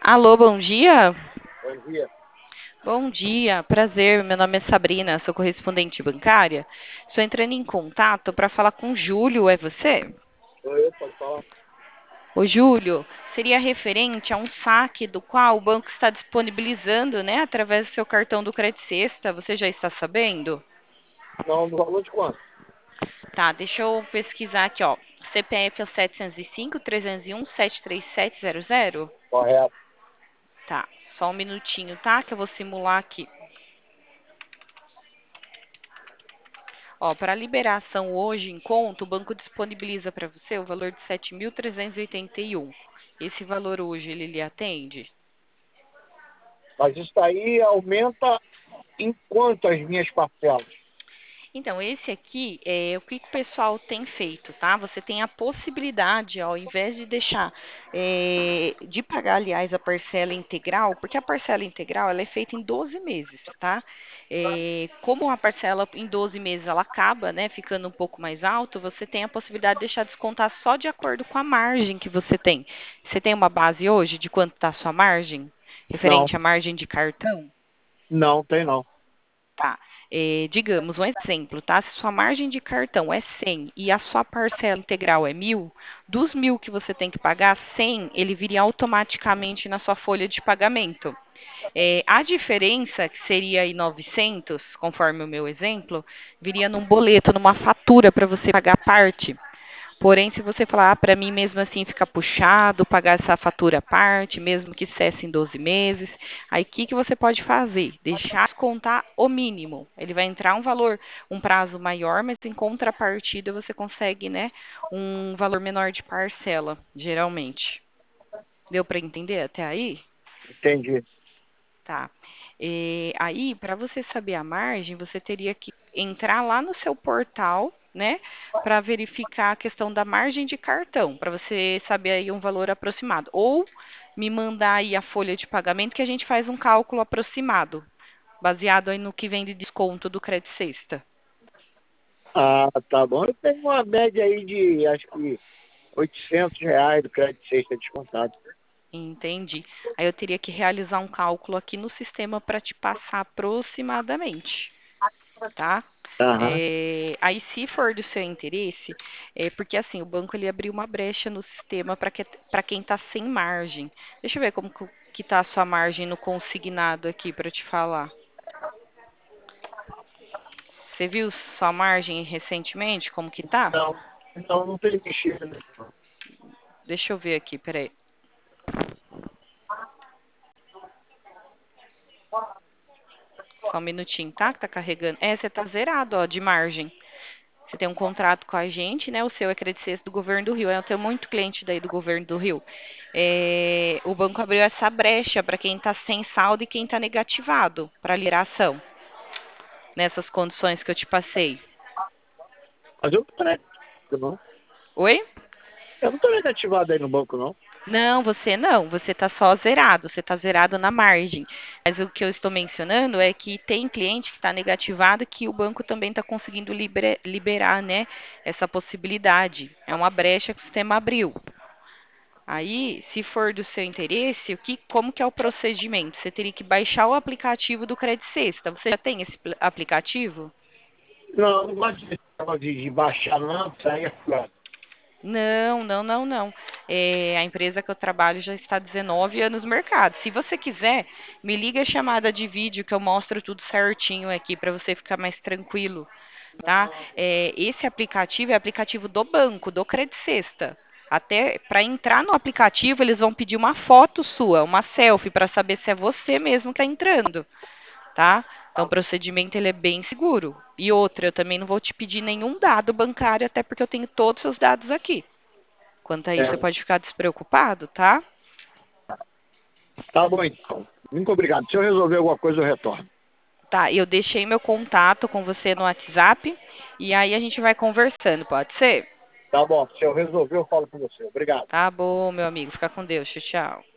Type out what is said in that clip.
Alô, bom dia. Bom dia. Bom dia, prazer. Meu nome é Sabrina, sou correspondente bancária. Estou entrando em contato para falar com o Júlio, é você? Sou eu, pode falar? Ô, Júlio, seria referente a um saque do qual o banco está disponibilizando, né, através do seu cartão do Credit Sexta. Você já está sabendo? Não, no valor de quanto? Tá, deixa eu pesquisar aqui, ó. CPF é o 705-301-73700? Correto. Tá, só um minutinho, tá? Que eu vou simular aqui. Ó, para liberação hoje em conta, o banco disponibiliza para você o valor de 7.381. Esse valor hoje ele lhe atende? Mas isso aí aumenta em quanto as minhas parcelas? Então, esse aqui é o que o pessoal tem feito, tá? Você tem a possibilidade, ó, ao invés de deixar, de pagar, aliás, a parcela integral, porque a parcela integral ela é feita em 12 meses, tá? Como a parcela em 12 meses ela acaba, né, ficando um pouco mais alto, você tem a possibilidade de deixar descontar só de acordo com a margem que você tem. Você tem uma base hoje de quanto está a sua margem? Não, Referente à margem de cartão? não, tem não. Tá. Digamos, um exemplo, tá? Se sua margem de cartão é 100 e a sua parcela integral é 1.000, dos 1.000 que você tem que pagar, 100 ele viria automaticamente na sua folha de pagamento. A diferença, que seria aí 900, conforme o meu exemplo, viria num boleto, numa fatura para você pagar parte. Porém, se você falar, para mim mesmo assim fica puxado, pagar essa fatura à parte, mesmo que cesse em 12 meses, aí o que você pode fazer? Deixar descontar o mínimo. Ele vai entrar um valor, um prazo maior, mas em contrapartida você consegue, né, um valor menor de parcela, geralmente. Deu para entender até aí? Entendi. Tá. Aí, para você saber a margem, você teria que entrar lá no seu portal, né, para verificar a questão da margem de cartão, para você saber aí um valor aproximado. Ou me mandar aí a folha de pagamento que a gente faz um cálculo aproximado, baseado aí no que vem de desconto do Credit Sexta. Ah, tá bom. Eu tenho uma média aí de, acho que, R$ 800 do crédito sexta descontado. Entendi. Aí eu teria que realizar um cálculo aqui no sistema para te passar aproximadamente. Tá? Aham. Aí, se for do seu interesse, porque assim, o banco ele abriu uma brecha no sistema para quem está sem margem. Deixa eu ver como que tá a sua margem no consignado aqui para te falar. Você viu sua margem recentemente, como que tá? Não, então não tem mexido. Deixa eu ver aqui, peraí. Só um minutinho, tá? Que tá carregando. Você tá zerado, ó, de margem. Você tem um contrato com a gente, né? O seu é Credit Suisse do governo do Rio. Eu tenho muito cliente daí do governo do Rio. O banco abriu essa brecha para quem está sem saldo e quem está negativado para liberação, nessas condições que eu te passei. Mas eu não tô negativado, não. Oi? Eu não tô negativado aí no banco, não. Não, você não. Você está só zerado. Você está zerado na margem. Mas o que eu estou mencionando é que tem cliente que está negativado que o banco também está conseguindo liberar, né, essa possibilidade. É uma brecha que o sistema abriu. Aí, se for do seu interesse, como que é o procedimento? Você teria que baixar o aplicativo do Credit Sexta. Você já tem esse aplicativo? Não, não gosto de, negócio de baixar, não. Isso aí é furado. Não, não, não, não. A empresa que eu trabalho já está há 19 anos no mercado. Se você quiser, me liga a chamada de vídeo que eu mostro tudo certinho aqui para você ficar mais tranquilo, tá? Esse aplicativo é aplicativo do banco, do Credit Sexta. Até para entrar no aplicativo, eles vão pedir uma foto sua, uma selfie, para saber se é você mesmo que está entrando, tá? Então, o procedimento ele é bem seguro. E outra, eu também não vou te pedir nenhum dado bancário, até porque eu tenho todos os seus dados aqui. Quanto a isso, você É. pode ficar despreocupado, tá? Tá bom, então. Muito obrigado. Se eu resolver alguma coisa, eu retorno. Tá, eu deixei meu contato com você no WhatsApp e aí a gente vai conversando, pode ser? Tá bom. Se eu resolver, eu falo com você. Obrigado. Tá bom, meu amigo. Fica com Deus. Tchau, tchau.